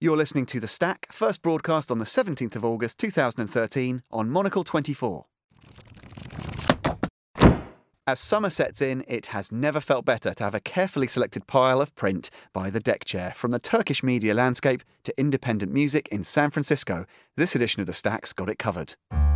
You're listening to The Stack, first broadcast on the 17th of August 2013 on Monocle 24. As summer sets in, it has never felt better to have a carefully selected pile of print by the deck chair. From the Turkish media landscape to independent music in San Francisco, this edition of The Stack's got it covered.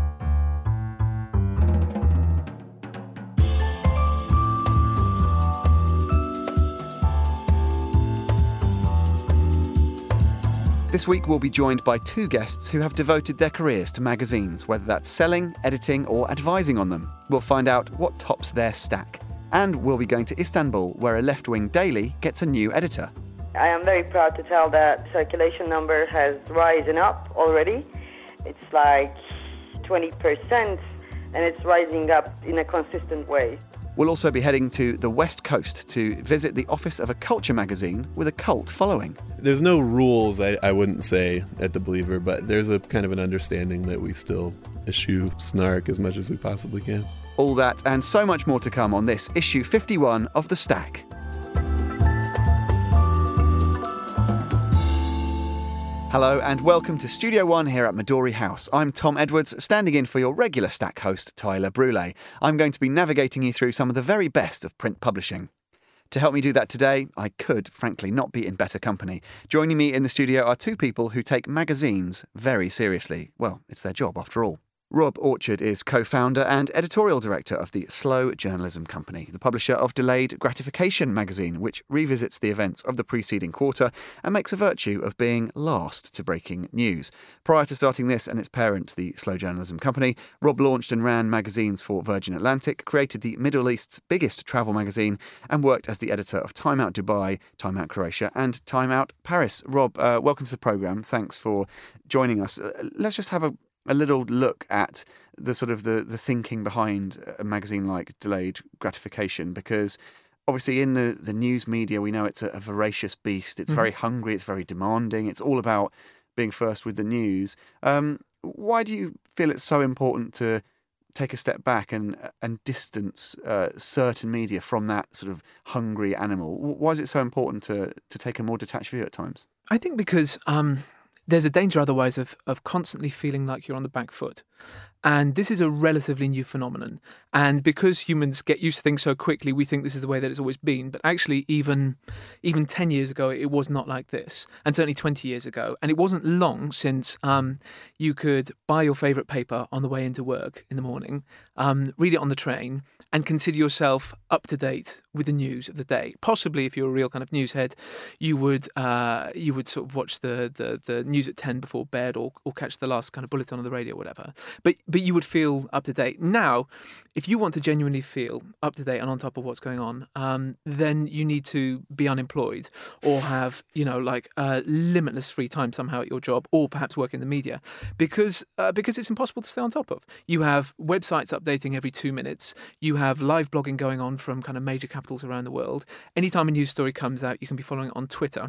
This week we'll be joined by two guests who have devoted their careers to magazines, whether that's selling, editing or advising on them. We'll find out what tops their stack. And we'll be going to Istanbul, where a left-wing daily gets a new editor. I am very proud to tell that circulation number has risen up already. It's like 20% and it's rising up in a consistent way. We'll also be heading to the West Coast to visit the office of a culture magazine with a cult following. There's no rules, I wouldn't say, at The Believer, but there's a kind of an understanding that we still eschew snark as much as we possibly can. All that and so much more to come on this issue 51 of The Stack. Hello and welcome to Studio One here at Midori House. I'm Tom Edwards, standing in for your regular Stack host, Tyler Brule. I'm going to be navigating you through some of the very best of print publishing. To help me do that today, I could, frankly, not be in better company. Joining me in the studio are two people who take magazines very seriously. Well, it's their job after all. Rob Orchard is co-founder and editorial director of the Slow Journalism Company, the publisher of Delayed Gratification magazine, which revisits the events of the preceding quarter and makes a virtue of being last to breaking news. Prior to starting this and its parent, the Slow Journalism Company, Rob launched and ran magazines for Virgin Atlantic, created the Middle East's biggest travel magazine, and worked as the editor of Time Out Dubai, Time Out Croatia, and Time Out Paris. Rob, welcome to the programme. Thanks for joining us. Let's just have a little look at the sort of the thinking behind a magazine like Delayed Gratification, because obviously in the news media we know it's a voracious beast. It's very hungry, it's very demanding, it's all about being first with the news. Why do you feel it's so important to take a step back and distance certain media from that sort of hungry animal? Why is it so important to take a more detached view at times? I think because there's a danger otherwise of constantly feeling like you're on the back foot. And this is a relatively new phenomenon. And because humans get used to things so quickly, we think this is the way that it's always been. But actually, even 10 years ago, it was not like this. And certainly 20 years ago. And it wasn't long since you could buy your favourite paper on the way into work in the morning, read it on the train, and consider yourself up to date with the news of the day. Possibly, if you're a real kind of news head, you would sort of watch the news at 10 before bed, or catch the last kind of bulletin on the radio, or whatever. But you would feel up to date. Now, if you want to genuinely feel up to date and on top of what's going on, then you need to be unemployed or have limitless free time somehow at your job, or perhaps work in the media, because it's impossible to stay on top of. You have websites updating every 2 minutes. You have live blogging going on from kind of major capitals around the world. Anytime a news story comes out, you can be following it on Twitter.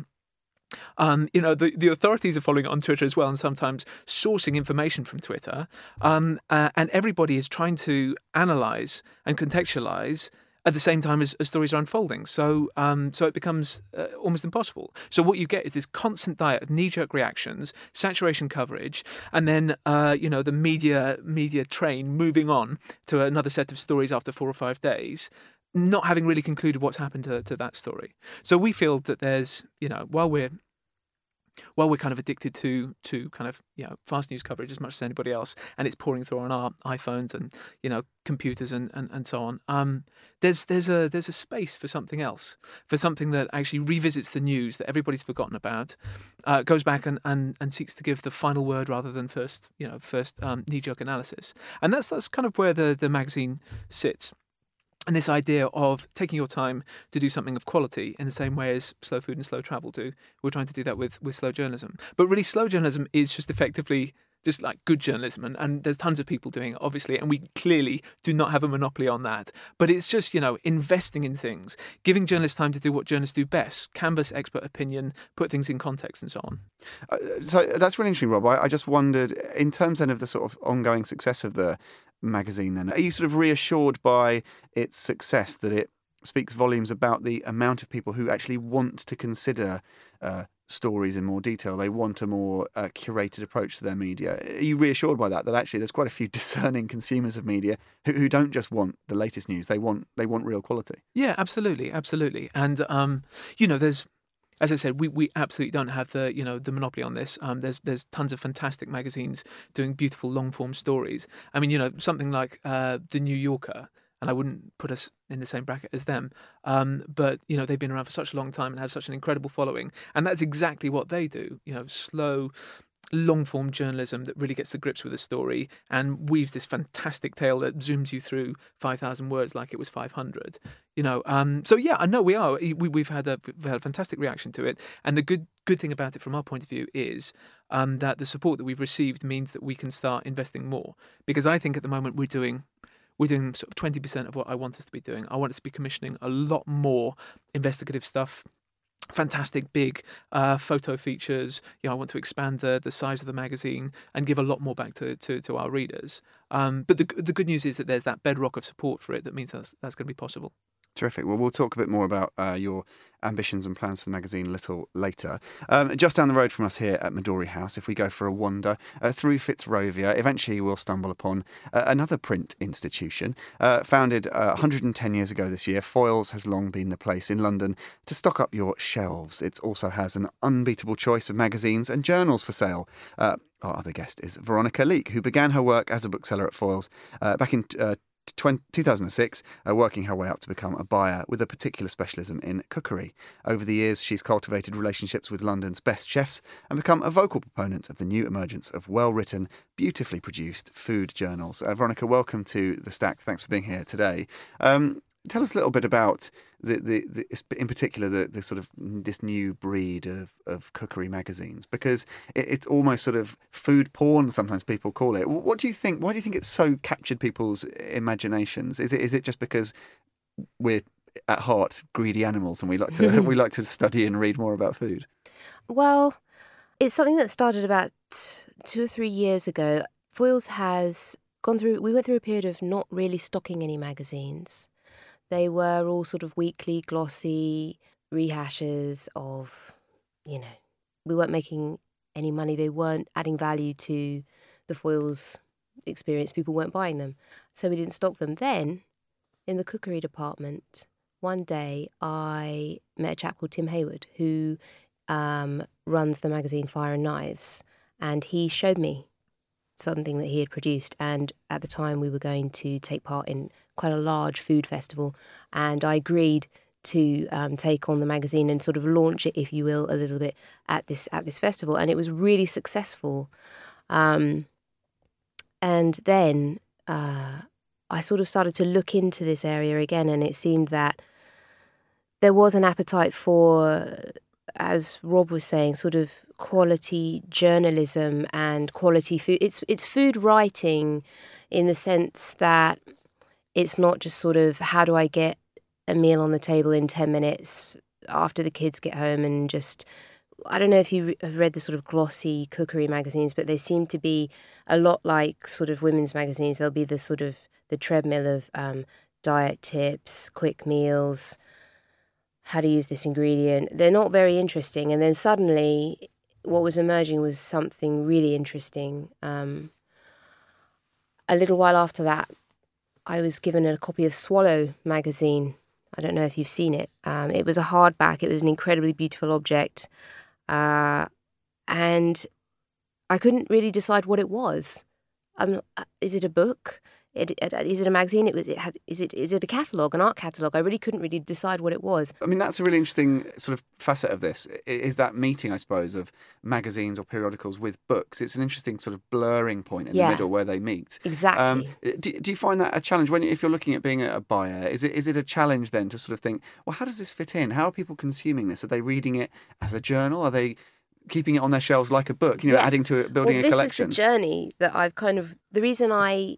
The authorities are following it on Twitter as well, and sometimes sourcing information from Twitter. And everybody is trying to analyse and contextualise at the same time as stories are unfolding. So it becomes almost impossible. So what you get is this constant diet of knee-jerk reactions, saturation coverage, and then the media train moving on to another set of stories after 4 or 5 days, not having really concluded what's happened to that story. So we feel that there's, while we're kind of addicted to kind of, fast news coverage as much as anybody else, and it's pouring through on our iPhones and, computers and so on, there's a space for something else, for something that actually revisits the news that everybody's forgotten about, goes back and seeks to give the final word rather than first knee-jerk analysis. And that's kind of where the magazine sits. And this idea of taking your time to do something of quality in the same way as Slow Food and Slow Travel do. We're trying to do that with slow journalism. But really, slow journalism is just effectively just like good journalism. And there's tons of people doing it, obviously. And we clearly do not have a monopoly on that. But it's just, investing in things, giving journalists time to do what journalists do best, canvass expert opinion, put things in context and so on. So that's really interesting, Rob. I just wondered, in terms then of the sort of ongoing success of the magazine, then are you sort of reassured by its success, that it speaks volumes about the amount of people who actually want to consider stories in more detail. They want a more curated approach to their media. Are you reassured by that actually there's quite a few discerning consumers of media who don't just want the latest news? They want real quality. Yeah, absolutely. And there's, as I said, we absolutely don't have the monopoly on this. There's tons of fantastic magazines doing beautiful long form stories. I mean, something like The New Yorker, and I wouldn't put us in the same bracket as them, but they've been around for such a long time and have such an incredible following, and that's exactly what they do. Slow, long-form journalism that really gets to grips with a story and weaves this fantastic tale that zooms you through 5,000 words like it was 500. So yeah, I know we are. We've had a fantastic reaction to it, and the good thing about it from our point of view is that the support that we've received means that we can start investing more. Because I think at the moment we're doing sort of 20% of what I want us to be doing. I want us to be commissioning a lot more investigative stuff. Fantastic big photo features. I want to expand the size of the magazine and give a lot more back to our readers. But the good news is that there's that bedrock of support for it that means that's going to be possible. Terrific. Well, we'll talk a bit more about your ambitions and plans for the magazine a little later. Just down the road from us here at Midori House, if we go for a wander through Fitzrovia, eventually we'll stumble upon another print institution. Founded 110 years ago this year, Foyles has long been the place in London to stock up your shelves. It also has an unbeatable choice of magazines and journals for sale. Our other guest is Veronica Leake, who began her work as a bookseller at Foyles back in 2006, working her way up to become a buyer with a particular specialism in cookery. Over the years, she's cultivated relationships with London's best chefs and become a vocal proponent of the new emergence of well-written, beautifully produced food journals. Veronica, welcome to The Stack. Thanks for being here today. Tell us a little bit about in particular the sort of this new breed of cookery magazines, because it's almost sort of food porn, sometimes people call it. What do you think? Why do you think it's so captured people's imaginations? Is it just because we're at heart greedy animals and we like to study and read more about food? Well, it's something that started about 2 or 3 years ago. Foyles has we went through a period of not really stocking any magazines. They were all sort of weekly, glossy rehashes of, we weren't making any money. They weren't adding value to the Foyles experience. People weren't buying them. So we didn't stock them. Then, in the cookery department, one day I met a chap called Tim Hayward, who runs the magazine Fire and Knives. And he showed me something that he had produced. And at the time, we were going to take part in quite a large food festival, and I agreed to take on the magazine and sort of launch it, if you will, a little bit at this festival, and it was really successful. And then I sort of started to look into this area again, and it seemed that there was an appetite for, as Rob was saying, sort of quality journalism and quality food. It's food writing in the sense that it's not just sort of, how do I get a meal on the table in 10 minutes after the kids get home, and just, I don't know if you have read the sort of glossy cookery magazines, but they seem to be a lot like sort of women's magazines. There'll be the sort of the treadmill of diet tips, quick meals, how to use this ingredient. They're not very interesting. And then suddenly what was emerging was something really interesting. A little while after that, I was given a copy of Swallow magazine. I don't know if you've seen it. It was a hardback. It was an incredibly beautiful object. And I couldn't really decide what it was. Is it a book? Is it a magazine? Is it a catalogue, an art catalogue? I really couldn't decide what it was. I mean, that's a really interesting sort of facet of this, is that meeting, I suppose, of magazines or periodicals with books. It's an interesting sort of blurring point in the middle where they meet. Exactly. Do you find that a challenge if you're looking at being a buyer? Is it a challenge then to sort of think, well, how does this fit in? How are people consuming this? Are they reading it as a journal? Are they keeping it on their shelves like a book, adding to it, building a collection? This is the journey that I've kind of, the reason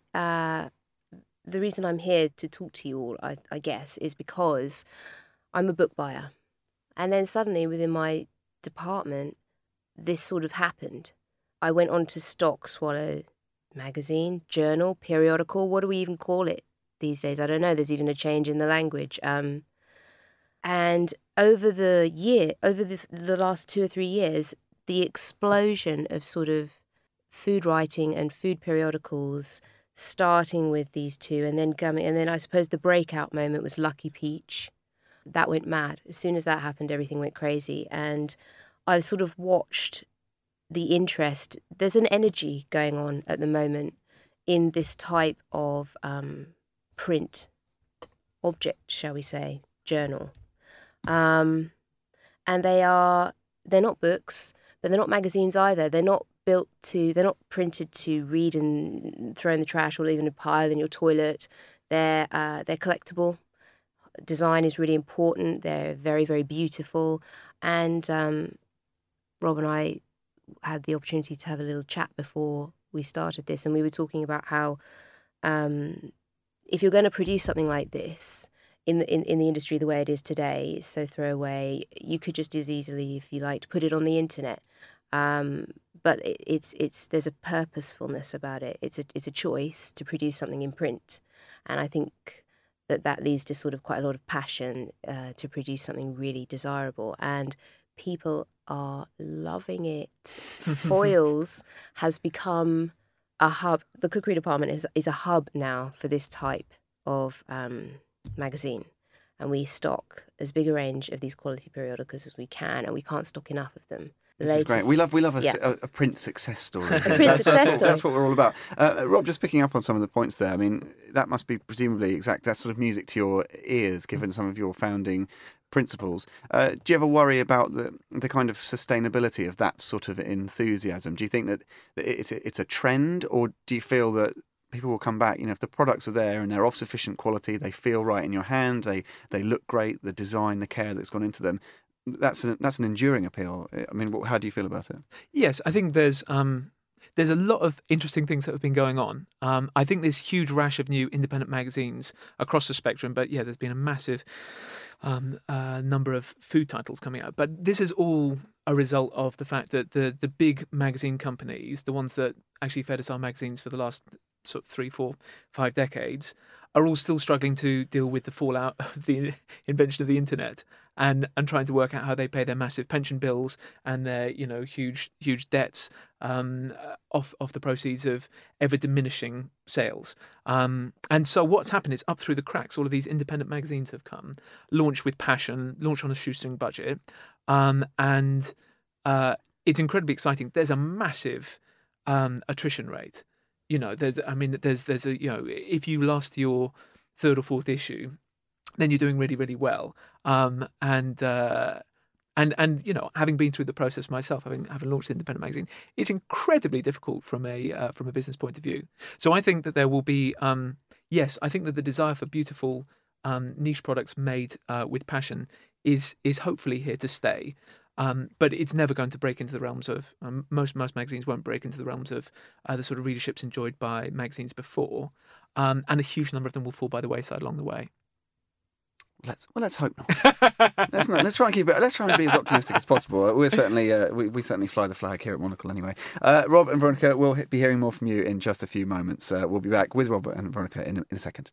I'm here to talk to you all, I guess, is because I'm a book buyer. And then suddenly within my department, this sort of happened. I went on to stock Swallow magazine, journal, periodical. What do we even call it these days? I don't know. There's even a change in the language. And over the last 2 or 3 years, the explosion of sort of food writing and food periodicals, starting with these two, and then I suppose the breakout moment was Lucky Peach. That went mad. As soon as that happened, everything went crazy. And I've sort of watched the interest. There's an energy going on at the moment in this type of print object, shall we say, journal. And they're not books, but they're not magazines either. They're not printed to read and throw in the trash or leave in a pile in your toilet. They're collectible. Design is really important. They're very, very beautiful. And Rob and I had the opportunity to have a little chat before we started this, and we were talking about how if you're going to produce something like this in the industry the way it is today, so throwaway, you could just as easily, if you liked, put it on the internet. But there's a purposefulness about it. It's a choice to produce something in print, and I think that leads to sort of quite a lot of passion to produce something really desirable, and people are loving it. Foyles has become a hub. The cookery department is a hub now for this type of magazine, and we stock as big a range of these quality periodicals as we can, and we can't stock enough of them. This is great. We love a print success story. That's what we're all about. Rob, just picking up on some of the points there. I mean, that must be presumably that's sort of music to your ears, given some of your founding principles. Do you ever worry about the kind of sustainability of that sort of enthusiasm? Do you think that it's a trend, or do you feel that people will come back? You know, if the products are there and they're of sufficient quality, they feel right in your hand, they look great, the design, the care that's gone into them. That's an enduring appeal. I mean, how do you feel about it? Yes, I think there's a lot of interesting things that have been going on. I think there's huge rash of new independent magazines across the spectrum, but yeah, there's been a massive number of food titles coming out. But this is all a result of the fact that the big magazine companies, the ones that actually fed us our magazines for the last sort of 3, 4, 5 decades, are all still struggling to deal with the fallout of the invention of the internet and trying to work out how they pay their massive pension bills and their huge debts off the proceeds of ever diminishing sales. And so what's happened is, up through the cracks, all of these independent magazines have come, launched with passion, launched on a shoestring budget, and it's incredibly exciting. There's a massive attrition rate. There's if you lost your 3rd or 4th issue, then you're doing really, really well. And having been through the process myself, having launched an independent magazine, it's incredibly difficult from a business point of view. So I think that there will be, I think that the desire for beautiful niche products made with passion is hopefully here to stay. But it's never going to break into the realms of most magazines won't break into the realms of the sort of readerships enjoyed by magazines before, and a huge number of them will fall by the wayside along the way. Let's hope not. Let's try and keep it. Let's try and be as optimistic as possible. We're certainly we certainly fly the flag here at Monocle anyway. Rob and Veronica, we'll be hearing more from you in just a few moments. We'll be back with Rob and Veronica in a second.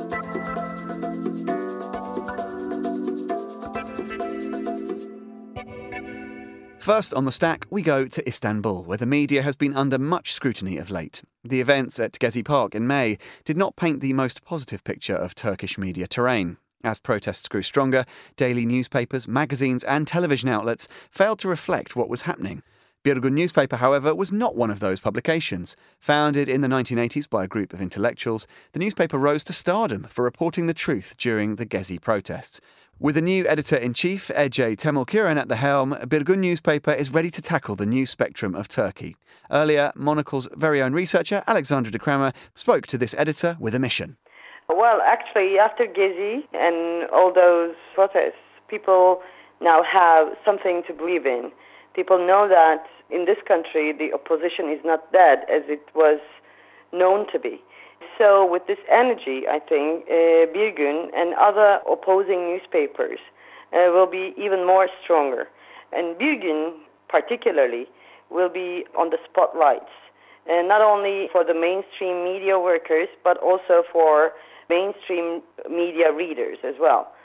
First on the stack, we go to Istanbul, where the media has been under much scrutiny of late. The events at Gezi Park in May did not paint the most positive picture of Turkish media terrain. As protests grew stronger, daily newspapers, magazines and television outlets failed to reflect what was happening. Bir Gün newspaper, however, was not one of those publications. Founded in the 1980s by a group of intellectuals, the newspaper rose to stardom for reporting the truth during the Gezi protests. With a new editor-in-chief, Ece Temelkuran, at the helm, Bir Gün newspaper is ready to tackle the new spectrum of Turkey. Earlier, Monocle's very own researcher, Alexandra de Kramer, spoke to this editor with a mission. Well, actually, after Gezi and all those protests, people now have something to believe in. People know that in this country, the opposition is not dead as it was known to be. So with this energy, I think Bir Gün and other opposing newspapers will be even more stronger. And Bir Gün particularly will be on the spotlights, and not only for the mainstream media workers, but also for mainstream media readers as well.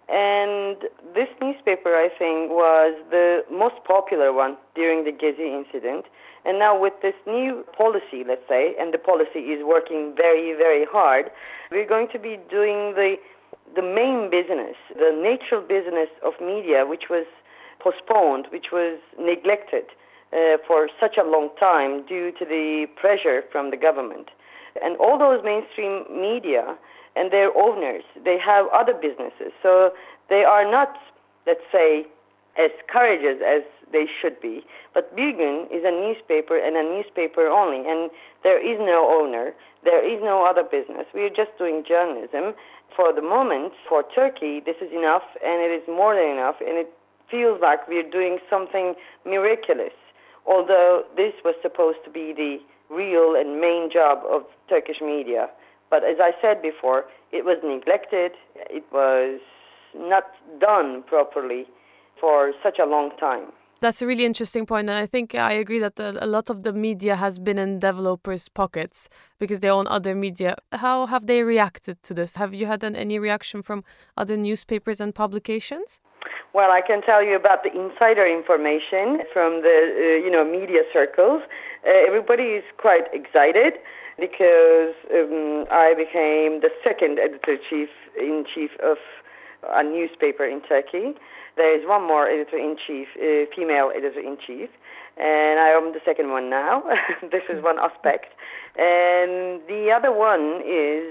And this newspaper, I think, was the most popular one during the Gezi incident. And now with this new policy, let's say, and the policy is working very, very hard, we're going to be doing the main business, the natural business of media, which was postponed, which was neglected for such a long time due to the pressure from the government. And all those mainstream media and their owners, they have other businesses. So they are not, let's say, as courageous as they should be. But Bir Gün is a newspaper and a newspaper only. And there is no owner. There is no other business. We are just doing journalism. For the moment, for Turkey, this is enough, and it is more than enough. And it feels like we are doing something miraculous, although this was supposed to be the real and main job of Turkish media. But as I said before, it was neglected, it was not done properly for such a long time. That's a really interesting point, and I think I agree that a lot of the media has been in developers' pockets because they own other media. How have they reacted to this? Have you had any reaction from other newspapers and publications? Well, I can tell you about the insider information from the media circles. Everybody is quite excited because I became the second editor-in-chief of a newspaper in Turkey. There is one more editor-in-chief, female editor-in-chief, and I am the second one now. This is one aspect. And the other one is,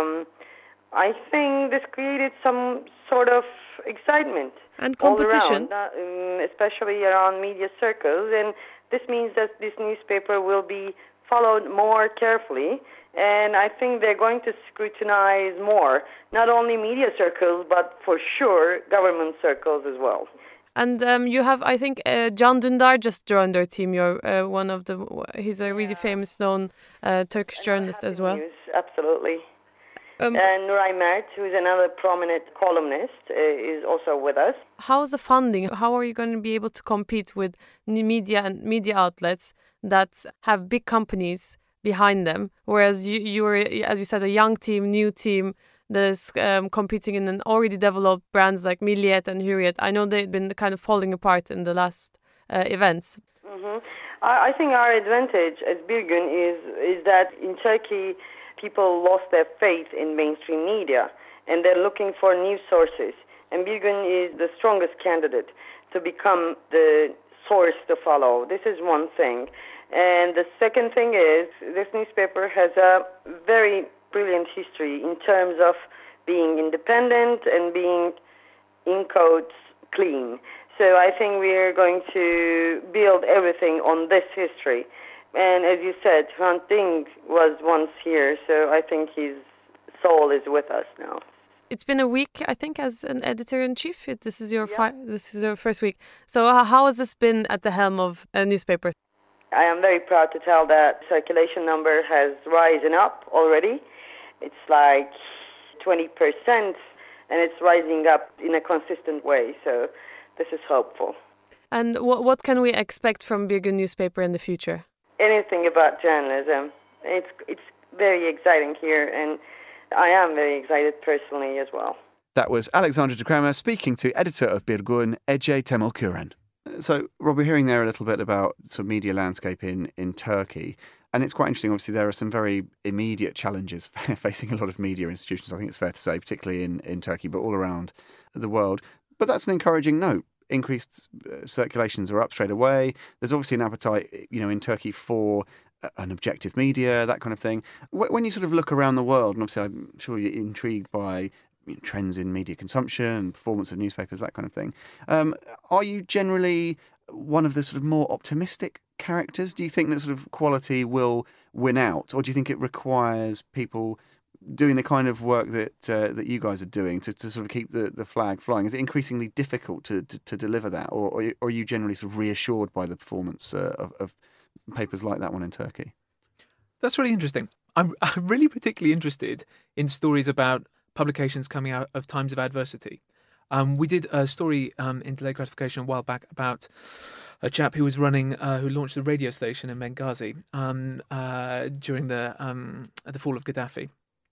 I think this created some sort of excitement. And competition. All around, especially around media circles. And this means that this newspaper will be followed more carefully. And I think they're going to scrutinize more, not only media circles, but for sure government circles as well. And you have, I think, Can Dündar just joined our team. You're one of the. He's a really famous, known Turkish journalist as well. News, absolutely. And Nuray Mert, who is another prominent columnist, is also with us. How's the funding? How are you going to be able to compete with media and media outlets that have big companies behind them, whereas you were, as you said, a young team, new team that's competing in an already developed brands like Milliyet and Hürriyet? I know they've been kind of falling apart in the last events. Mm-hmm. I think our advantage as Bir Gün is that in Turkey, people lost their faith in mainstream media, and they're looking for new sources. And Bir Gün is the strongest candidate to become the source to follow. This is one thing. And the second thing is, this newspaper has a very brilliant history in terms of being independent and being, in quotes, clean. So I think we are going to build everything on this history. And as you said, Hrant Dink was once here, so I think his soul is with us now. It's been a week, I think, as an editor-in-chief. This is your first week. So how has this been at the helm of a newspaper? I am very proud to tell that circulation number has risen up already. It's like 20%, and it's rising up in a consistent way. So this is hopeful. And what can we expect from Bir Gün newspaper in the future? Anything about journalism. It's very exciting here, and I am very excited personally as well. That was Alexandra Dikrama speaking to editor of Bir Gün, Ece Temel-Kuran. So, Rob, we're hearing there a little bit about sort of media landscape in Turkey, and it's quite interesting. Obviously, there are some very immediate challenges facing a lot of media institutions, I think it's fair to say, particularly in Turkey, but all around the world. But that's an encouraging note. Increased circulations are up straight away. There's obviously an appetite, in Turkey for an objective media, that kind of thing. When you sort of look around the world, and obviously I'm sure you're intrigued by trends in media consumption, performance of newspapers, that kind of thing. Are you generally one of the sort of more optimistic characters? Do you think that sort of quality will win out, or do you think it requires people doing the kind of work that you guys are doing to sort of keep the flag flying? Is it increasingly difficult to deliver that, or are you generally sort of reassured by the performance of papers like that one in Turkey? That's really interesting. I'm really particularly interested in stories about publications coming out of times of adversity. We did a story in Delayed Gratification a while back about a chap who was who launched a radio station in Benghazi during the fall of Gaddafi.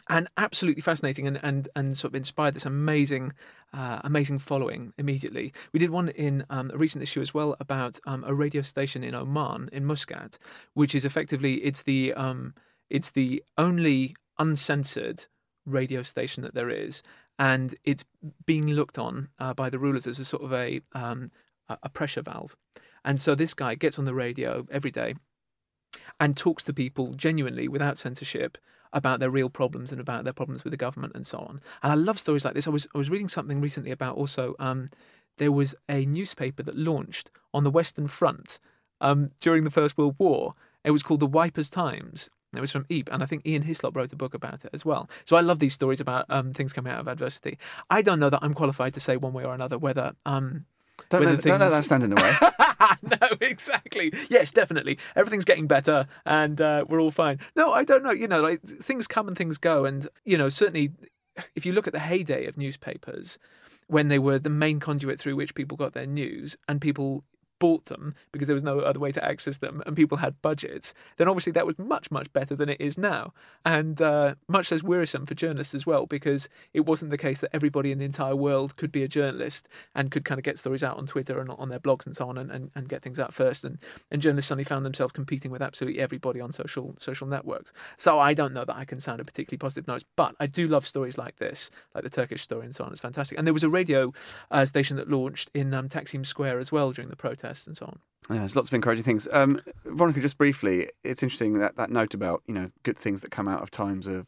And absolutely fascinating, and sort of inspired this amazing following immediately. We did one in a recent issue as well about a radio station in Oman, in Muscat, which is effectively it's the only uncensored radio station that there is, and it's being looked on by the rulers as a sort of a pressure valve. And so this guy gets on the radio every day and talks to people genuinely without censorship about their real problems and about their problems with the government and so on. And I love stories like this. I was reading something recently about also there was a newspaper that launched on the Western Front during the First World War. It was called the Wipers Times. It was from Ypres, and I think Ian Hislop wrote a book about it as well. So I love these stories about things coming out of adversity. I don't know that I'm qualified to say one way or another whether... Don't let that stand in the way. No, exactly. Yes, definitely. Everything's getting better and we're all fine. No, I don't know. Like, things come and things go. And, certainly if you look at the heyday of newspapers, when they were the main conduit through which people got their news and people bought them because there was no other way to access them and people had budgets, then obviously that was much, much better than it is now. And much less wearisome for journalists as well, because it wasn't the case that everybody in the entire world could be a journalist and could kind of get stories out on Twitter and on their blogs and so on and get things out first. And journalists suddenly found themselves competing with absolutely everybody on social networks. So I don't know that I can sound a particularly positive note, but I do love stories like this, like the Turkish story and so on. It's fantastic. And there was a radio station that launched in Taksim Square as well during the protests and so on. Yeah, there's lots of encouraging things. Veronica, just briefly, it's interesting that note about good things that come out of times of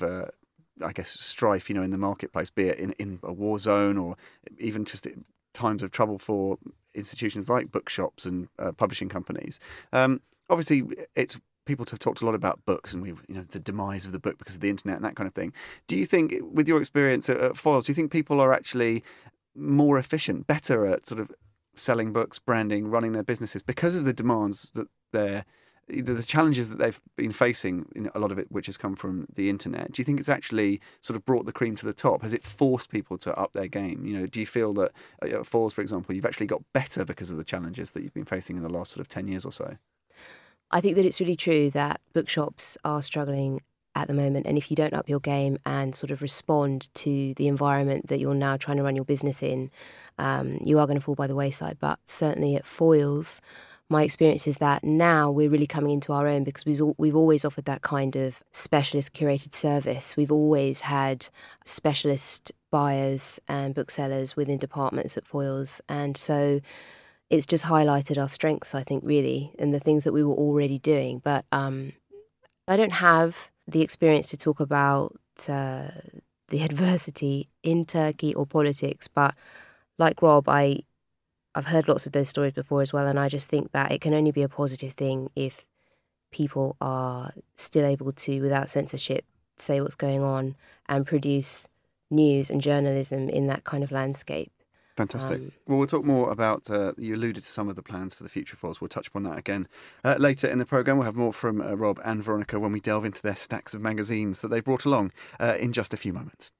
I guess strife, in the marketplace, be it in a war zone or even just times of trouble for institutions like bookshops and publishing companies. Obviously, people have talked a lot about books and the demise of the book because of the internet and that kind of thing. Do you think, with your experience at Foyles, do you think people are actually more efficient, better at sort of selling books, branding, running their businesses because of the demands that the challenges that they've been facing, a lot of it which has come from the internet? Do you think it's actually sort of brought the cream to the top? Has it forced people to up their game? Do you feel that at Foyles, for example, you've actually got better because of the challenges that you've been facing in the last sort of 10 years or so? I think that it's really true that bookshops are struggling at the moment, and if you don't up your game and sort of respond to the environment that you're now trying to run your business in, you are going to fall by the wayside. But certainly at Foyles, my experience is that now we're really coming into our own because we've always offered that kind of specialist curated service. We've always had specialist buyers and booksellers within departments at Foyles, and so it's just highlighted our strengths, I think, really, and the things that we were already doing. But I don't have the experience to talk about the adversity in Turkey or politics, but like Rob, I've heard lots of those stories before as well, and I just think that it can only be a positive thing if people are still able to, without censorship, say what's going on and produce news and journalism in that kind of landscape. Fantastic. Well, we'll talk more about, you alluded to some of the plans for the future for us. We'll touch upon that again later in the programme. We'll have more from Rob and Veronica when we delve into their stacks of magazines that they've brought along in just a few moments.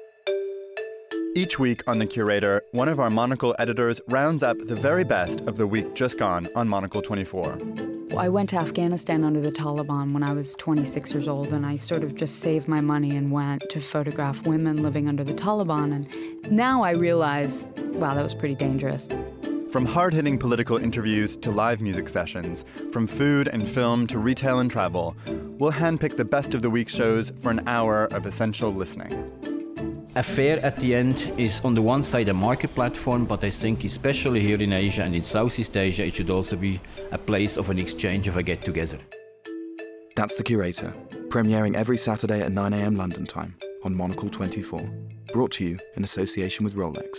Each week on The Curator, one of our Monocle editors rounds up the very best of the week just gone on Monocle 24. I went to Afghanistan under the Taliban when I was 26 years old, and I sort of just saved my money and went to photograph women living under the Taliban. And now I realize, wow, that was pretty dangerous. From hard-hitting political interviews to live music sessions, from food and film to retail and travel, we'll handpick the best of the week's shows for an hour of essential listening. A fair at the end is on the one side a market platform, but I think especially here in Asia and in Southeast Asia, it should also be a place of an exchange, of a get-together. That's The Curator, premiering every Saturday at 9 a.m. London time on Monocle 24. Brought to you in association with Rolex.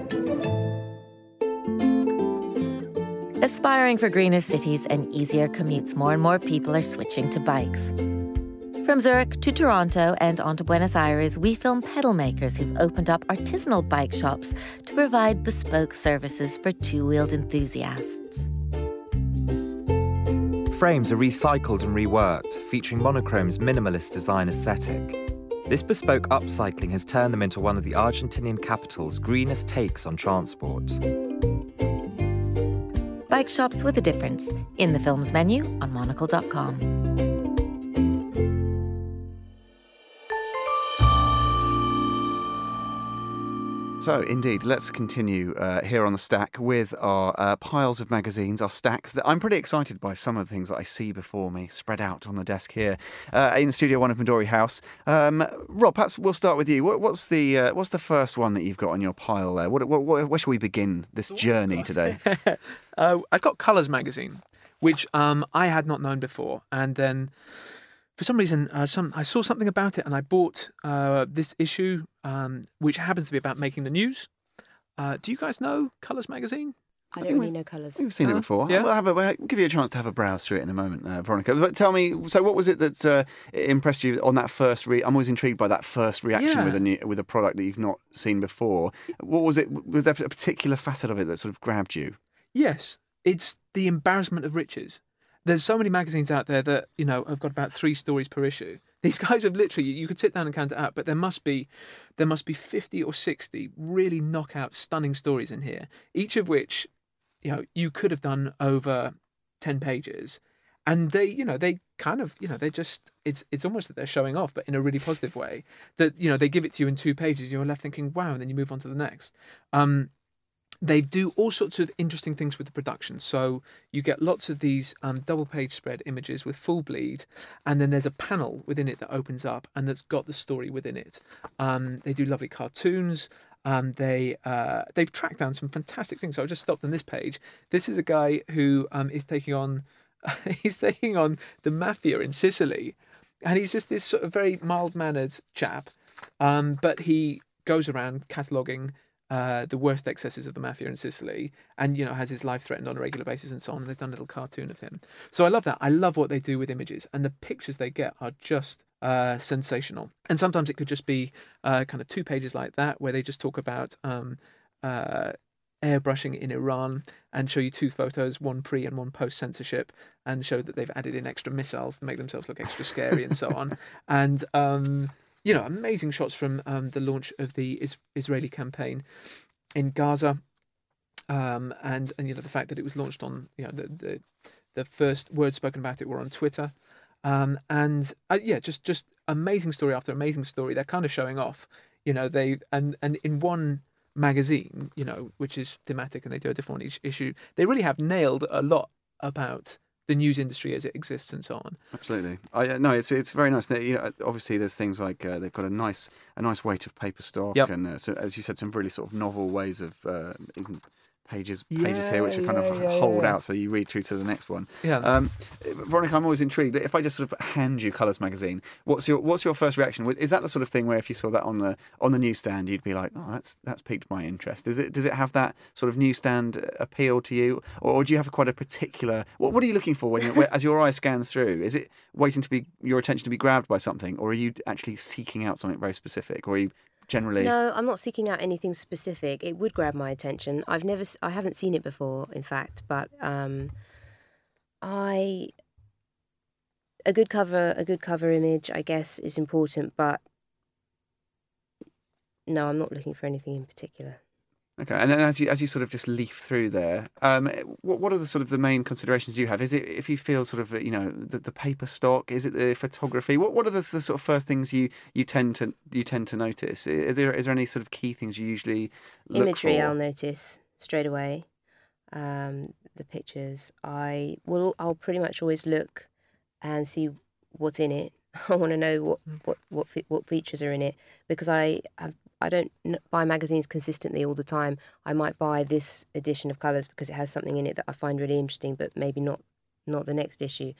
Aspiring for greener cities and easier commutes, more and more people are switching to bikes. From Zurich to Toronto and on to Buenos Aires, we film pedal makers who've opened up artisanal bike shops to provide bespoke services for two-wheeled enthusiasts. Frames are recycled and reworked, featuring Monochrome's minimalist design aesthetic. This bespoke upcycling has turned them into one of the Argentinian capital's greenest takes on transport. Bike shops with a difference, in the film's menu on monocle.com. So, indeed, let's continue here on the stack with our piles of magazines, our stacks. I'm pretty excited by some of the things that I see before me spread out on the desk here in Studio 1 of Midori House. Rob, perhaps we'll start with you. What's the first one that you've got on your pile there? Where shall we begin this journey today? I've got Colours magazine, which I had not known before, and then for some reason, I saw something about it and I bought this issue, which happens to be about making the news. Do you guys know Colours magazine? I don't really know Colours. We've seen it before. Yeah? We'll give you a chance to have a browse through it in a moment, Veronica. But tell me, so what was it that impressed you on that first I'm always intrigued by that first reaction with a product that you've not seen before. What was it? Was there a particular facet of it that sort of grabbed you? Yes, it's the embarrassment of riches. There's so many magazines out there that, have got about 3 stories per issue. These guys have literally, you could sit down and count it out, but there must be 50 or 60 really knockout, stunning stories in here, each of which, you could have done over 10 pages. And they kind of, they just, it's almost that they're showing off, but in a really positive way, that, they give it to you in 2 pages and you're left thinking, wow, and then you move on to the next. They do all sorts of interesting things with the production. So you get lots of these double page spread images with full bleed, and then there's a panel within it that opens up and that's got the story within it. They do lovely cartoons. They've tracked down some fantastic things. So I just stopped on this page. This is a guy who is taking on the mafia in Sicily, and he's just this sort of very mild-mannered chap, but he goes around cataloguing the worst excesses of the mafia in Sicily, and has his life threatened on a regular basis and so on. They've done a little cartoon of him, so I love that. I love what they do with images, and the pictures they get are just sensational. And sometimes it could just be kind of 2 pages like that, where they just talk about airbrushing in Iran and show you 2 photos, one pre and one post censorship, and show that they've added in extra missiles to make themselves look extra scary and so on. And amazing shots from the launch of the Israeli campaign in Gaza, and the fact that it was launched on the first words spoken about it were on Twitter, just amazing story after amazing story. They're kind of showing off, they and in one magazine, which is thematic, and they do a different one each issue. They really have nailed a lot about the news industry as it exists and so on. Absolutely. It's very nice. Obviously, there's things like they've got a nice weight of paper stock, and so, as you said, some really sort of novel ways of even pages here which are kind of hold out, so you read through to the next one. Veronica, I'm always intrigued. If I just sort of hand you Colours magazine, what's your first reaction? Is that the sort of thing where if you saw that on the newsstand, you'd be like, oh, that's piqued my interest? Does it have that sort of newsstand appeal to you, or do you have quite a particular? What are you looking for as your eye scans through? Is it waiting to be your attention to be grabbed by something, or are you actually seeking out something very specific, or are you generally? No, I'm not seeking out anything specific. It would grab my attention. I haven't seen it before, in fact, but a good cover image, I guess, is important. But no, I'm not looking for anything in particular. Okay, and then as you sort of just leaf through there, what are the sort of the main considerations you have? Is it if you feel sort of the paper stock? Is it the photography? What are the sort of first things you tend to notice? Is there any sort of key things you usually look Imagery for? I'll notice straight away. The pictures I'll pretty much always look and see what's in it. I want to know what features are in it, because I don't buy magazines consistently all the time. I might buy this edition of Colours because it has something in it that I find really interesting, but maybe not the next issue.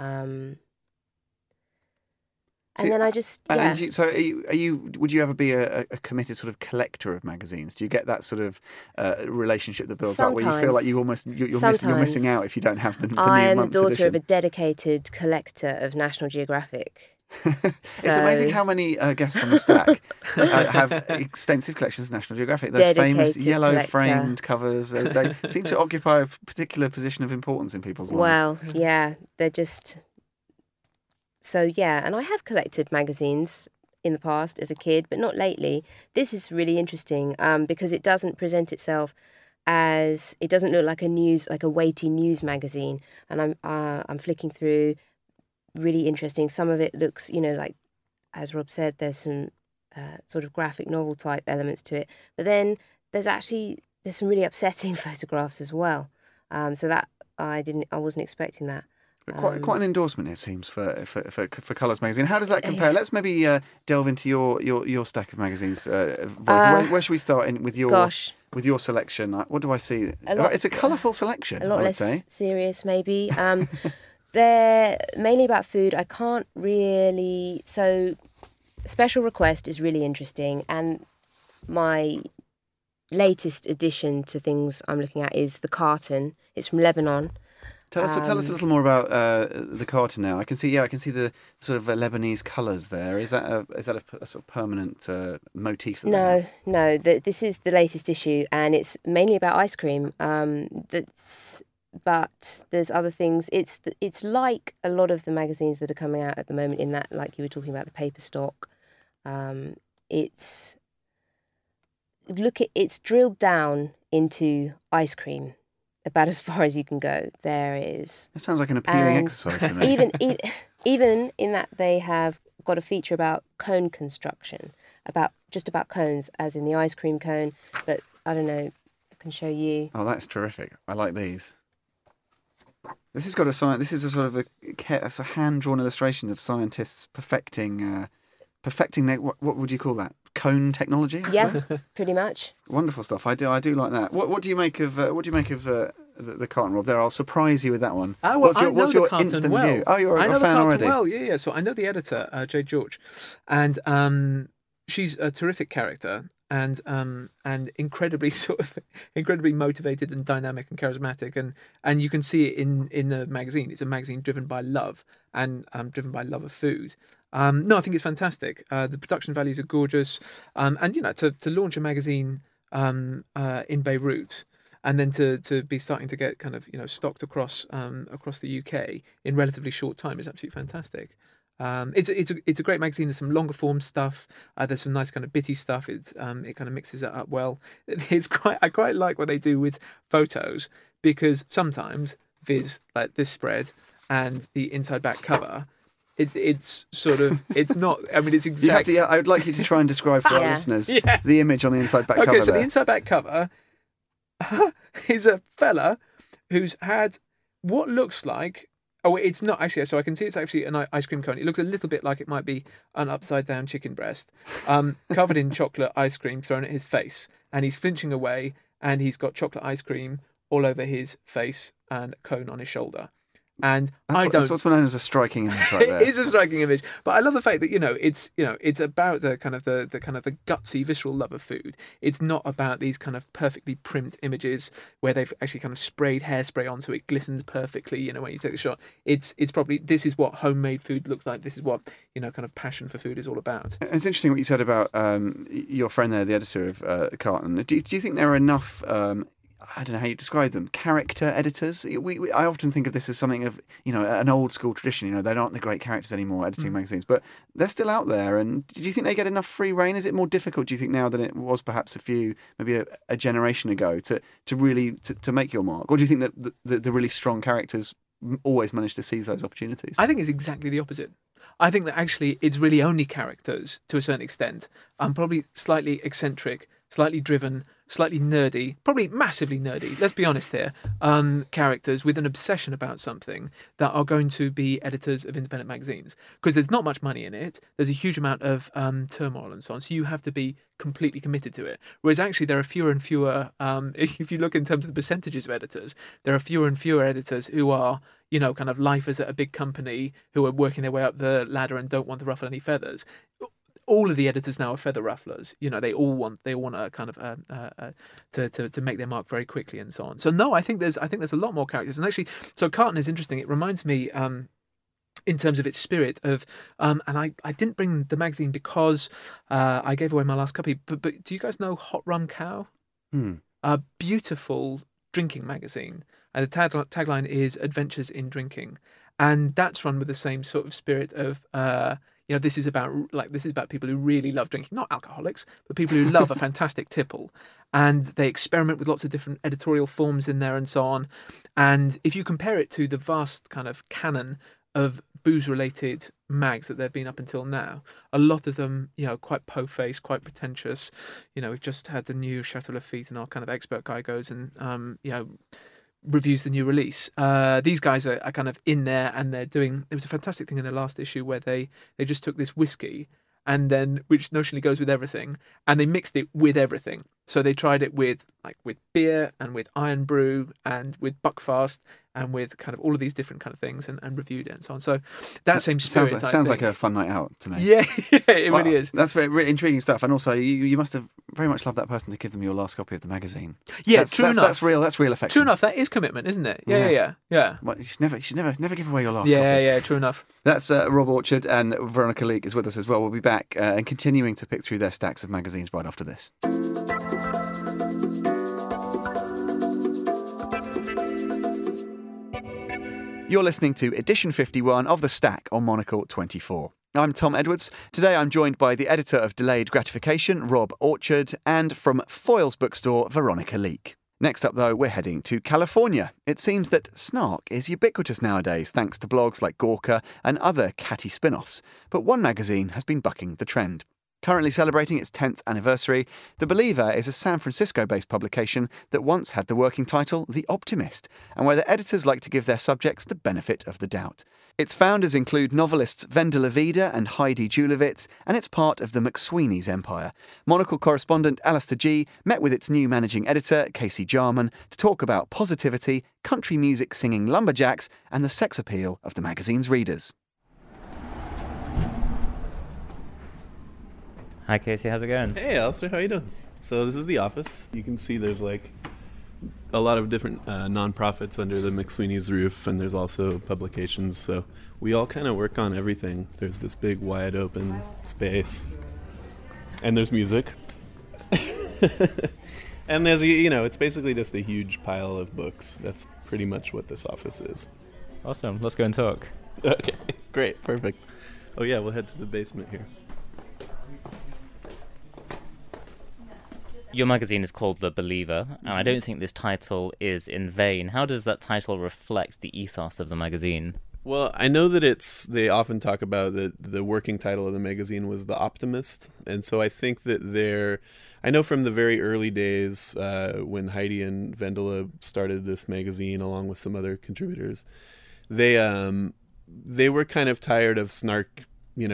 And then I just So would you ever be a committed sort of collector of magazines? Do you get that sort of relationship that builds up where you feel like you're missing out if you don't have the new month's edition? I am the daughter of a dedicated collector of National Geographic. It's amazing how many guests on the stack have extensive collections of National Geographic. Those famous yellow framed covers, they seem to occupy a particular position of importance in people's lives. Well, yeah, they're just... So, yeah, and I have collected magazines in the past as a kid, but not lately. This is really interesting because it doesn't present itself as... It doesn't look like a weighty news magazine. And I'm flicking through... Really interesting. Some of it looks, like, as Rob said, there's some sort of graphic novel type elements to it. But then there's some really upsetting photographs as well. So that I wasn't expecting that. Quite an endorsement, it seems, for Colours magazine. How does that compare? Let's maybe delve into your stack of magazines. Where should we start with your selection? What do I see? It's a colourful selection. A lot less serious, maybe. They're mainly about food. I can't really. So, Special Request is really interesting, and my latest addition to things I'm looking at is The Carton. It's from Lebanon. Tell us a little more about The Carton now. I can see the sort of Lebanese colours there. Is that a sort of permanent motif? No. This is the latest issue, and it's mainly about ice cream. But there's other things. It's like a lot of the magazines that are coming out at the moment. In that, like you were talking about, the paper stock. It's drilled down into ice cream. About as far as you can go. There is. That sounds like an appealing exercise to me. Even in that they have got a feature about cone construction, about cones, as in the ice cream cone. But I don't know. I can show you. Oh, that's terrific. I like these. This has got a science. This is a sort of a hand-drawn illustration of scientists perfecting their, what would you call that? Cone technology? Yeah, pretty much. Wonderful stuff. I do like that. What do you make of the Carton, Rob? There, I'll surprise you with that one. What's your instant well. view? Oh, you're a fan already. Well, yeah. So I know the editor, Jade George, and she's a terrific character and incredibly motivated and dynamic and charismatic, and you can see it in the magazine. It's a magazine driven by love and driven by love of food. No, I think it's fantastic. The production values are gorgeous, and to launch a magazine in Beirut, and then to be starting to get kind of stocked across the UK in relatively short time is absolutely fantastic. It's a great magazine. There's some longer form stuff. There's some nice kind of bitty stuff. It kind of mixes it up well. I quite like what they do with photos, because sometimes Viz, like this spread and the inside back cover. It's not. I mean, it's exactly. I would like you to try and describe for our listeners the image on the inside back cover. Okay, so the inside back cover is a fella who's had what looks like. Oh, it's not actually. So I can see it's actually an ice cream cone. It looks a little bit like it might be an upside down chicken breast, covered in chocolate ice cream thrown at his face, and he's flinching away, and he's got chocolate ice cream all over his face and a cone on his shoulder. And that's what's known as a striking image right there. It is a striking image, but I love the fact that it's about the kind of the gutsy, visceral love of food. It's not about these kind of perfectly primed images where they've actually kind of sprayed hairspray onto it, glistens perfectly. When you take the shot, it's probably, this is what homemade food looks like. This is what kind of passion for food is all about. It's interesting what you said about your friend there, the editor of Carton. Do you think there are enough? I don't know how you describe them. Character editors. I often think of this as something of an old school tradition. They aren't the great characters anymore editing magazines, but they're still out there. And do you think they get enough free rein? Is it more difficult, do you think, now than it was perhaps maybe a generation ago to really make your mark? Or do you think that the really strong characters always manage to seize those opportunities? I think it's exactly the opposite. I think that actually it's really only characters to a certain extent. Probably slightly eccentric, slightly driven, slightly nerdy, probably massively nerdy, let's be honest here, characters with an obsession about something that are going to be editors of independent magazines. Because there's not much money in it, there's a huge amount of turmoil and so on, so you have to be completely committed to it. Whereas actually there are fewer and fewer, if you look in terms of the percentages of editors, there are fewer and fewer editors who are, kind of lifers at a big company, who are working their way up the ladder and don't want to ruffle any feathers. All of the editors now are feather rufflers. They all want a kind of to make their mark very quickly and so on. So no, I think there's a lot more characters. And actually, so Carton is interesting. It reminds me, in terms of its spirit of, and I didn't bring the magazine because I gave away my last copy. But do you guys know Hot Rum Cow? A beautiful drinking magazine, and the tagline is "Adventures in Drinking," and that's run with the same sort of spirit of. This is about people who really love drinking, not alcoholics, but people who love a fantastic tipple, and they experiment with lots of different editorial forms in there and so on. And if you compare it to the vast kind of canon of booze-related mags that there have been up until now, a lot of them, quite po-faced, quite pretentious. We've just had the new Chateau Lafite, and our kind of expert guy goes and, reviews the new release. These guys are kind of in there, and they're doing... There was a fantastic thing in the last issue where they just took this whiskey, and then, which notionally goes with everything, and they mixed it with everything. So they tried it with beer and with Iron Brew and with Buckfast and with kind of all of these different kind of things, and reviewed it and so on. So that same spirit. Sounds like a fun night out to me. Yeah, it really is. That's very intriguing stuff. And also, you must have very much loved that person to give them your last copy of the magazine. Yeah, true enough. That's real affection. True enough. That is commitment, isn't it? Yeah. Well, you should never give away your last copy. Yeah, true enough. That's Rob Orchard, and Veronica Leake is with us as well. We'll be back and continuing to pick through their stacks of magazines right after this. You're listening to edition 51 of The Stack on Monocle 24. I'm Tom Edwards. Today I'm joined by the editor of Delayed Gratification, Rob Orchard, and from Foyles Bookstore, Veronica Leake. Next up, though, we're heading to California. It seems that snark is ubiquitous nowadays, thanks to blogs like Gawker and other catty spin-offs. But one magazine has been bucking the trend. Currently celebrating its 10th anniversary, The Believer is a San Francisco-based publication that once had the working title The Optimist, and where the editors like to give their subjects the benefit of the doubt. Its founders include novelists Vendela Vida and Heidi Julavitz, and it's part of the McSweeney's empire. Monocle correspondent Alistair G met with its new managing editor, Casey Jarman, to talk about positivity, country music singing lumberjacks, and the sex appeal of the magazine's readers. Hi Casey, how's it going? Hey Alistair, how you doing? So this is the office. You can see there's a lot of different non-profits under the McSweeney's roof, and there's also publications, so we all kind of work on everything. There's this big wide open space, and there's music. And there's, it's basically just a huge pile of books. That's pretty much what this office is. Awesome, let's go and talk. Okay, great, perfect. Oh yeah, we'll head to the basement here. Your magazine is called The Believer, and I don't think this title is in vain. How does that title reflect the ethos of the magazine? Well, I know that they often talk about the working title of the magazine was The Optimist, and so I think that I know from the very early days when Heidi and Vendela started this magazine along with some other contributors, they were kind of tired of snark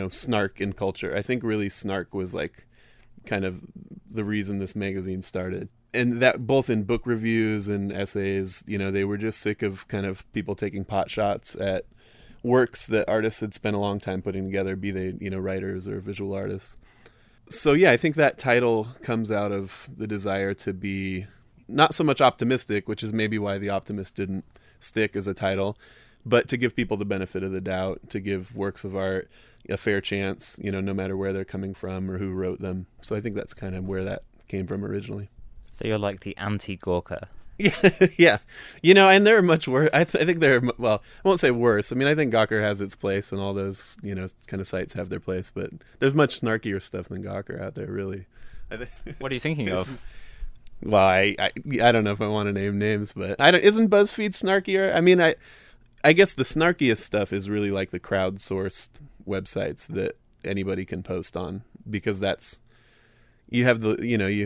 in culture. I think really snark was kind of the reason this magazine started. And that both in book reviews and essays, they were just sick of kind of people taking pot shots at works that artists had spent a long time putting together, be they, writers or visual artists. So yeah, I think that title comes out of the desire to be not so much optimistic, which is maybe why The Optimist didn't stick as a title, but to give people the benefit of the doubt, to give works of art a fair chance, no matter where they're coming from or who wrote them. So I think that's kind of where that came from originally. So you're like the anti-Gawker. Yeah. And they're much worse. I think they're, well, I won't say worse. I mean, I think Gawker has its place, and all those, kind of sites have their place, but there's much snarkier stuff than Gawker out there, really. What are you thinking of? Well, I don't know if I want to name names, but isn't BuzzFeed snarkier? I mean, I guess the snarkiest stuff is really like the crowdsourced websites that anybody can post on, because you have the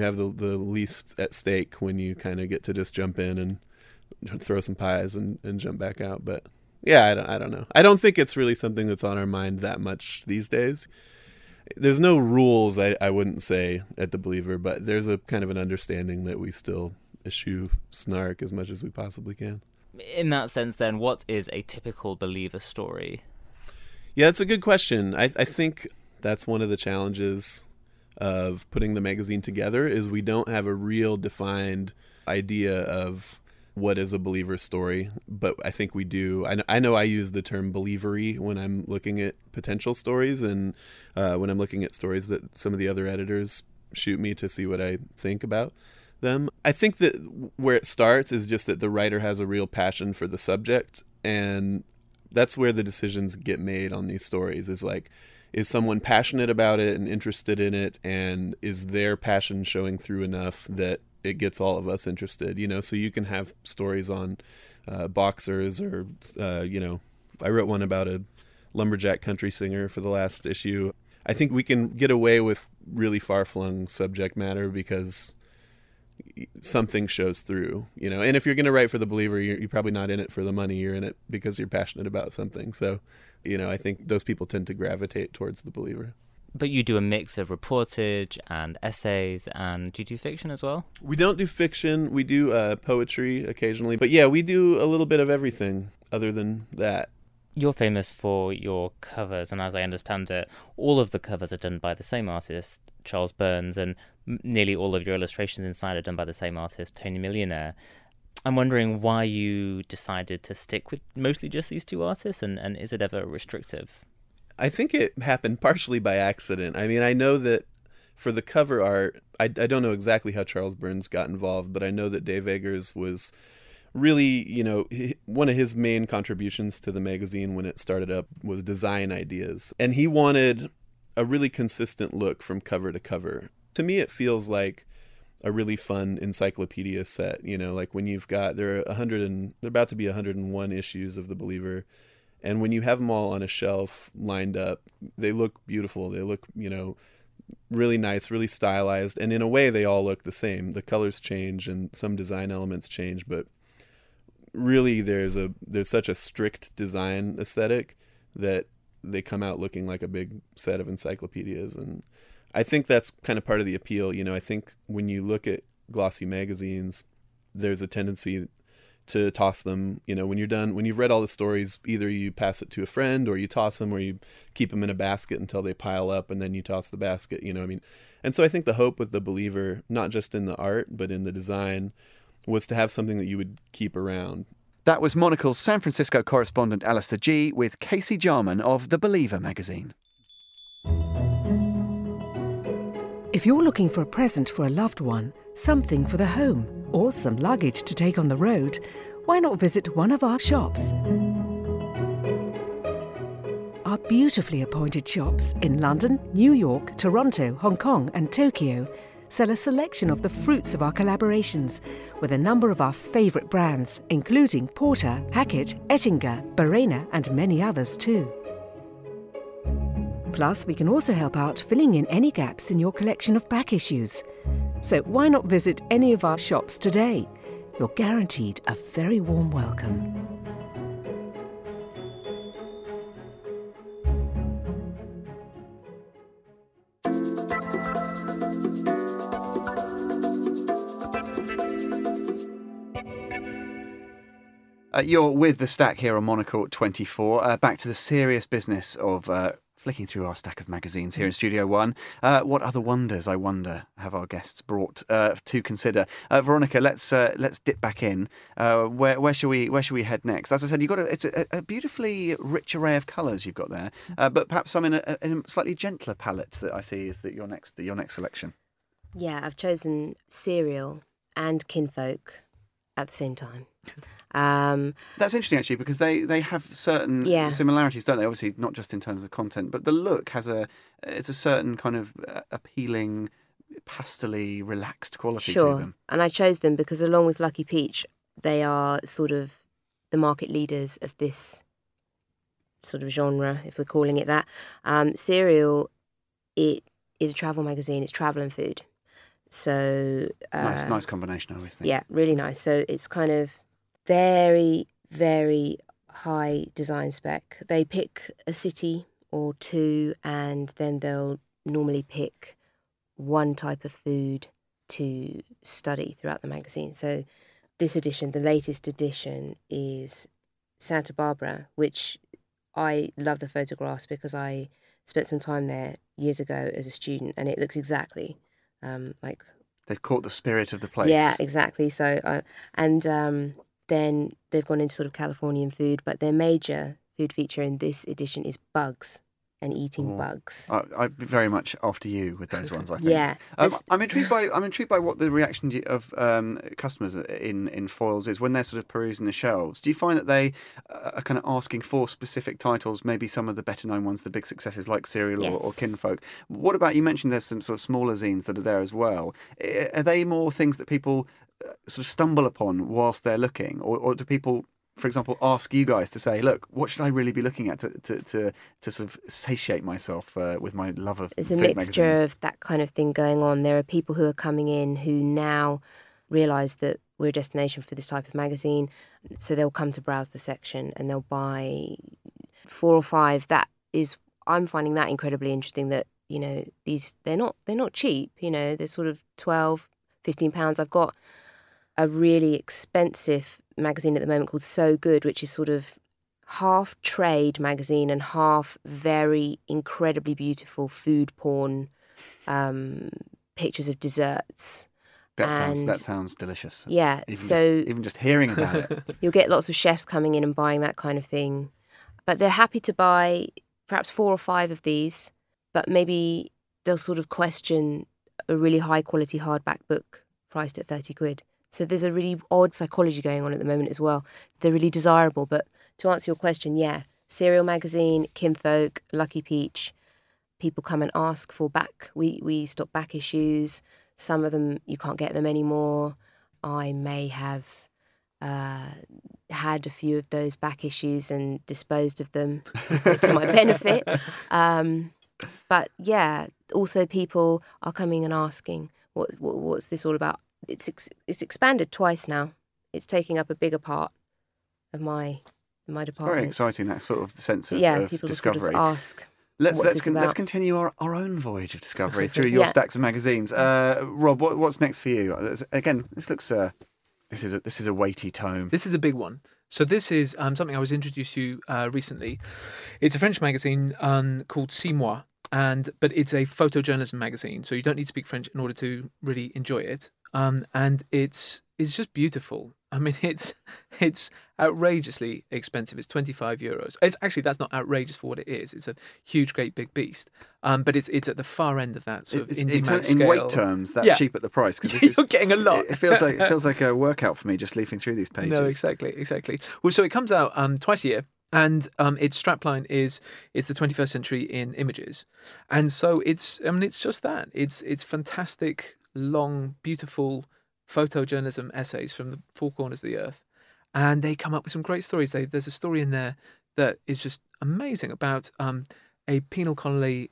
least at stake when you kind of get to just jump in and throw some pies and jump back out. But yeah, I don't know. I don't think it's really something that's on our mind that much these days. There's no rules, I wouldn't say, at The Believer, but there's a kind of an understanding that we still issue snark as much as we possibly can. In that sense, then, what is a typical Believer story? Yeah, it's a good question. I think that's one of the challenges of putting the magazine together, is we don't have a real defined idea of what is a Believer story, but I think we do. I know I use the term believery when I'm looking at potential stories, and when I'm looking at stories that some of the other editors shoot me to see what I think about them. I think that where it starts is just that the writer has a real passion for the subject, and that's where the decisions get made on these stories, is someone passionate about it and interested in it, and is their passion showing through enough that it gets all of us interested, so you can have stories on boxers or, I wrote one about a lumberjack country singer for the last issue. I think we can get away with really far-flung subject matter because something shows through, you know. And if you're going to write for The Believer, you're probably not in it for the money. You're in it because you're passionate about something. So, you know, I think those people tend to gravitate towards The Believer. But you do a mix of reportage and essays, and do you do fiction as well? We don't do fiction. We do poetry occasionally. But yeah, we do a little bit of everything other than that. You're famous for your covers, and as I understand it, all of the covers are done by the same artist, Charles Burns, and nearly all of your illustrations inside are done by the same artist, Tony Millionaire. I'm wondering why you decided to stick with mostly just these two artists, and is it ever restrictive? I think it happened partially by accident. I mean, I know that for the cover art, I don't know exactly how Charles Burns got involved, but I know that Dave Eggers was really, you know, one of his main contributions to the magazine when it started up was design ideas. And he wanted a really consistent look from cover to cover. To me, it feels like a really fun encyclopedia set, you know, like when you've got, they're about to be 101 issues of The Believer. And when you have them all on a shelf lined up, they look beautiful. They look, you know, really nice, really stylized. And in a way, they all look the same. The colors change and some design elements change, but really there's such a strict design aesthetic that they come out looking like a big set of encyclopedias. And I think that's kind of part of the appeal. You know, I think when you look at glossy magazines, there's a tendency to toss them. You know, when you've read all the stories, either you pass it to a friend or you toss them, or you keep them in a basket until they pile up and then you toss the basket, you know what I mean? And so I think the hope with The Believer, not just in the art, but in the design, was to have something that you would keep around. That was Monocle's San Francisco correspondent Alistair G with Casey Jarman of The Believer magazine. If you're looking for a present for a loved one, something for the home, or some luggage to take on the road, why not visit one of our shops? Our beautifully appointed shops in London, New York, Toronto, Hong Kong and Tokyo sell a selection of the fruits of our collaborations with a number of our favourite brands, including Porter, Hackett, Ettinger, Barena and many others too. Plus, we can also help out filling in any gaps in your collection of back issues. So why not visit any of our shops today? You're guaranteed a very warm welcome. You're with The Stack here on Monocle 24. Back to the serious business of flicking through our stack of magazines here in Studio One. What other wonders, I wonder, have our guests brought to consider? Veronica, let's dip back in. Where shall we head next? As I said, it's a beautifully rich array of colours you've got there, but perhaps some in a slightly gentler palette that I see is that your next selection. Yeah, I've chosen cereal and kinfolk at the same time. That's interesting actually, because they have certain similarities, don't they? Obviously not just in terms of content, but the look it's a certain kind of appealing, pastel-y, relaxed quality to them. And I chose them because along with Lucky Peach, they are sort of the market leaders of this sort of genre, if we're calling it that. Cereal, it is a travel magazine. It's travel and food. So nice combination, I always think. Yeah, really nice. So it's kind of very, very high design spec. They pick a city or two, and then they'll normally pick one type of food to study throughout the magazine. So this edition, the latest edition, is Santa Barbara, which I love the photographs because I spent some time there years ago as a student, and it looks exactly like... They've caught the spirit of the place. Yeah, exactly. So, then they've gone into sort of Californian food, but their major food feature in this edition is bugs and eating bugs. I'm very much after you with those ones, I think. Yeah. I'm intrigued by what the reaction of customers in foils is when they're sort of perusing the shelves. Do you find that they are kind of asking for specific titles, maybe some of the better known ones, the big successes like Cereal or Kinfolk? What about, you mentioned there's some sort of smaller zines that are there as well. Are they more things that people sort of stumble upon whilst they're looking, or do people for example, ask you guys to say, look, what should I really be looking at to sort of satiate myself with my love of There's a food mixture magazines? of that kind of thing going on. There are people who are coming in who now realise that we're a destination for this type of magazine, so they'll come to browse the section and they'll buy 4 or 5. I'm finding that incredibly interesting. That they're not cheap. They're sort of £12-15. I've got a really expensive magazine at the moment called So Good, which is sort of half trade magazine and half very incredibly beautiful food porn pictures of desserts. That sounds delicious. Yeah, even just hearing about it. You'll get lots of chefs coming in and buying that kind of thing. But they're happy to buy perhaps 4 or 5 of these, but maybe they'll sort of question a really high quality hardback book priced at 30 quid. So there's a really odd psychology going on at the moment as well. They're really desirable. But to answer your question, yeah, Serial Magazine, Kinfolk, Lucky Peach, people come and ask for back. We stock back issues. Some of them, you can't get them anymore. I may have had a few of those back issues and disposed of them to my benefit. But yeah, also people are coming and asking, what's this all about? It's expanded twice now. It's taking up a bigger part of my department. Very exciting, that sort of sense of, people discovery. Sort of ask. Let's continue our own voyage of discovery through your stacks of magazines. Rob, what's next for you? Again, this looks this is a weighty tome. This is a big one. So this is something I was introduced to recently. It's a French magazine called C'est Moi, but it's a photojournalism magazine. So you don't need to speak French in order to really enjoy it. And it's just beautiful. I mean, it's outrageously expensive. It's €25. It's actually, that's not outrageous for what it is. It's a huge, great, big beast. But it's at the far end of that sort of indie mag scale. In weight terms, that's cheap at the price because you're getting a lot. It feels like a workout for me just leafing through these pages. No, exactly. Well, so it comes out twice a year. And its strapline is the 21st century in images, and so it's just that it's fantastic, long, beautiful photojournalism essays from the 4 corners of the earth, and they come up with some great stories. There's a story in there that is just amazing about a penal colony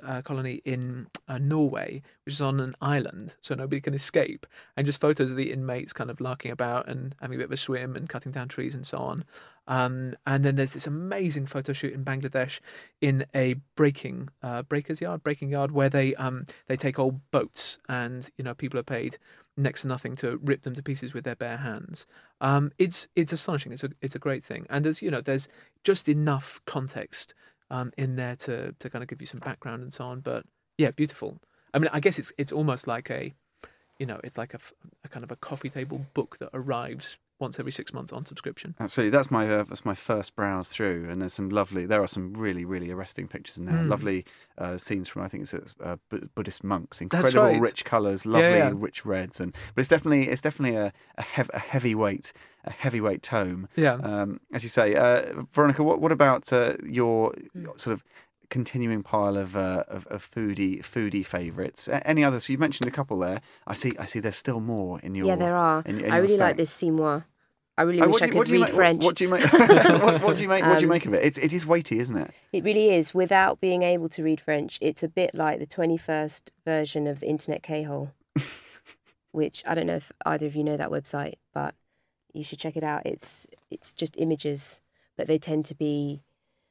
in Norway, which is on an island, so nobody can escape, and just photos of the inmates kind of larking about and having a bit of a swim and cutting down trees and so on. And then there's this amazing photo shoot in Bangladesh in a breaking yard, where they take old boats and people are paid next to nothing to rip them to pieces with their bare hands. It's astonishing. It's a great thing, and there's just enough context in there to kind of give you some background and so on. But yeah, beautiful. I mean, I guess it's almost like it's like a kind of a coffee table book that arrives once every 6 months on subscription. Absolutely, that's my first browse through, and there are some really, really arresting pictures in there. Lovely scenes from, I think it's Buddhist monks. Incredible rich colours, lovely rich reds, but it's definitely a heavyweight tome. Yeah. As you say, Veronica, what about your sort of continuing pile of foodie favourites? Any others? You've mentioned a couple there. I see. There's still more in your. Yeah, there are. In I really like this C'est Moi. I really wish I could read French. What do you make? What do you make of it? It is weighty, isn't it? It really is. Without being able to read French, it's a bit like the 21st version of the Internet K-hole, which I don't know if either of you know that website, but you should check it out. It's just images, but they tend to be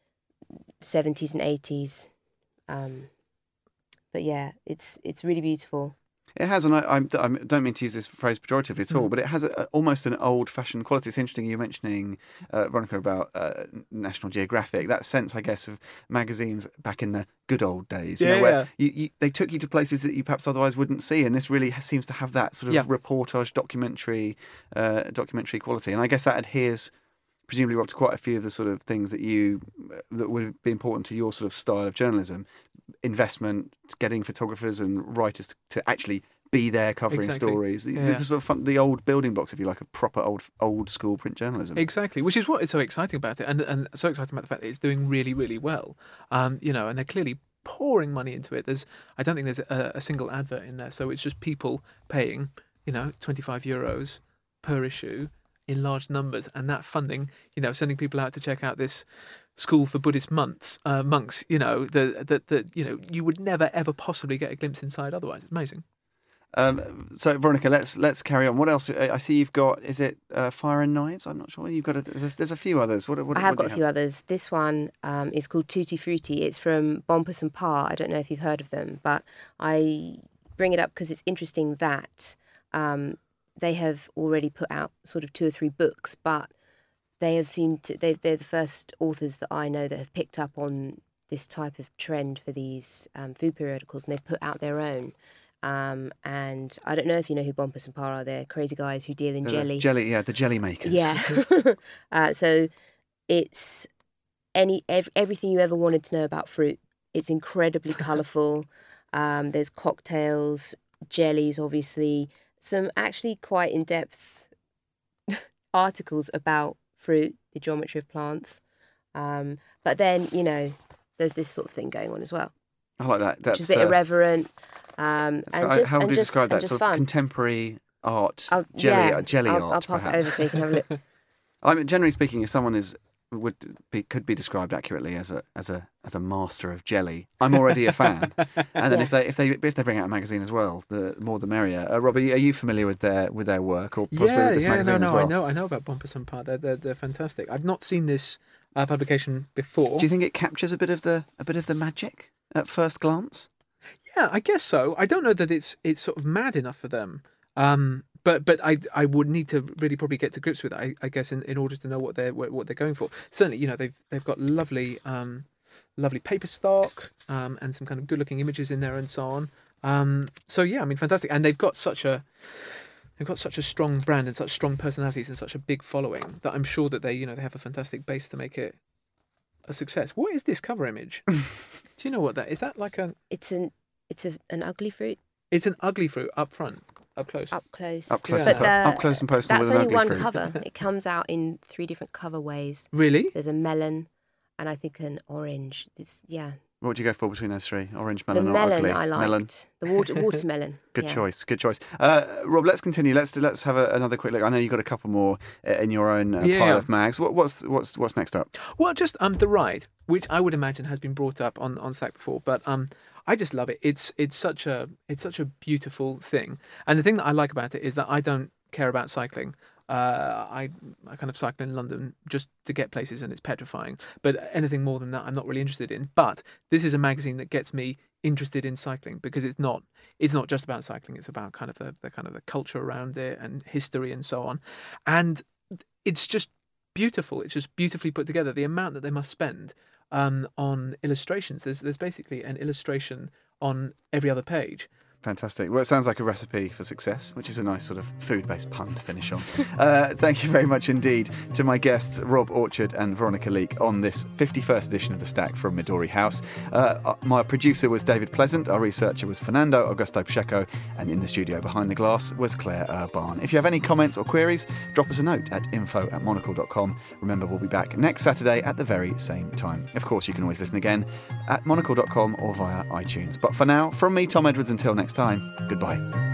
70s and 80s. But yeah, it's really beautiful. It has, and I don't mean to use this phrase pejoratively at all, but it has almost an old-fashioned quality. It's interesting you're mentioning, Veronica, about National Geographic, that sense, I guess, of magazines back in the good old days, where they took you to places that you perhaps otherwise wouldn't see, and this really seems to have that sort of reportage, documentary quality, and I guess that adheres presumably up to quite a few of the sort of things that would be important to your sort of style of journalism. Investment, getting photographers and writers to actually be there covering stories. The sort of the old building blocks, if you like, of proper old school print journalism. Exactly, which is what is so exciting about it, and so exciting about the fact that it's doing really, really well. And they're clearly pouring money into it. I don't think there's a single advert in there, so it's just people paying, €25 per issue. in large numbers, and that funding, sending people out to check out this school for Buddhist monks, that you would never ever possibly get a glimpse inside otherwise. It's amazing. So Veronica, let's carry on. What else? I see you've got. Is it Fire and Knives? I'm not sure. You've got. There's a few others. I have got a few others. This one is called Tutti Frutti. It's from Bompers and Parr. I don't know if you've heard of them, but I bring it up because it's interesting that they have already put out sort of 2 or 3 books, but they have seemed to. They're the first authors that I know that have picked up on this type of trend for these food periodicals, and they've put out their own. And I don't know if you know who Bompers and Parr are. They're crazy guys who deal in jelly. The jelly makers. Yeah. So it's everything you ever wanted to know about fruit. It's incredibly colourful. There's cocktails, jellies, obviously, some actually quite in-depth articles about fruit, the geometry of plants. But then, there's this sort of thing going on as well. I like that. Which is a bit irreverent. How would you describe that? Sort of contemporary art, jelly art. I'll pass it over so you can have a look. I mean, generally speaking, if someone could be described accurately as a master of jelly, I'm already a fan. And then if they bring out a magazine as well, the more the merrier. Robbie, are you familiar with their work or possibly with this magazine as well? I know about Bompers and Parr. They're fantastic. I've not seen this publication before. Do you think it captures a bit of the magic at first glance? Yeah, I guess so. I don't know that it's sort of mad enough for them. But I would need to really probably get to grips with it, I guess, in order to know what they're going for. Certainly, they've got lovely paper stock and some kind of good looking images in there and so on. So yeah, I mean, fantastic. And they've got such a strong brand and such strong personalities and such a big following that I'm sure that they have a fantastic base to make it a success. What is this cover image? Do you know what that is? That like a? It's an ugly fruit. It's an ugly fruit up front, up close. Up close. Up close. Up close and personal with an ugly fruit. That's only one cover. It comes out in 3 different cover ways. Really? There's a melon, and I think an orange. What would you go for between those 3? Orange, melon, or melon ugly? I liked. The watermelon. Good choice. Rob, let's continue. Let's have another quick look. I know you've got a couple more in your own pile of mags. What's next up? Well, just The Ride, which I would imagine has been brought up on Slack before, but I just love it. It's such a beautiful thing, and the thing that I like about it is that I don't care about cycling. I kind of cycle in London just to get places, and it's petrifying. But anything more than that, I'm not really interested in. But this is a magazine that gets me interested in cycling because it's not just about cycling. It's about kind of the culture around it and history and so on. And it's just beautiful. It's just beautifully put together. The amount that they must spend on illustrations. There's basically an illustration on every other page. Fantastic. Well, it sounds like a recipe for success, which is a nice sort of food-based pun to finish on. Thank you very much indeed to my guests, Rob Orchard and Veronica Leake, on this 51st edition of The Stack from Midori House. My producer was David Pleasant, our researcher was Fernando Augusto Pacheco, and in the studio behind the glass was Claire Urban. If you have any comments or queries, drop us a note at info@monocle.com. Remember, we'll be back next Saturday at the very same time. Of course, you can always listen again at monocle.com or via iTunes. But for now, from me, Tom Edwards, until next time, goodbye.